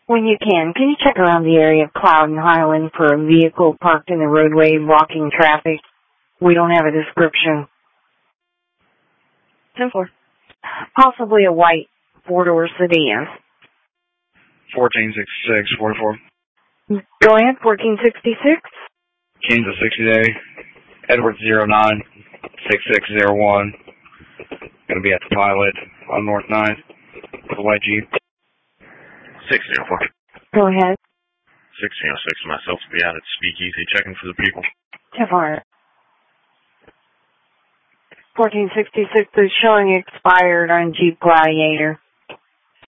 When you can you check around the area of Cloud and Highland for a vehicle parked in the roadway blocking traffic? We don't have a description. 10-4. Possibly a white four-door sedan. 1466, 44. Go ahead, 1466. Kansas 60 day. Edward 096601. Gonna be at the Pilot on North 9th with a white Jeep. 604. Go ahead. 1606, myself will be out at Speakeasy checking for the people. 10-4. 1466 is showing expired on Jeep Gladiator.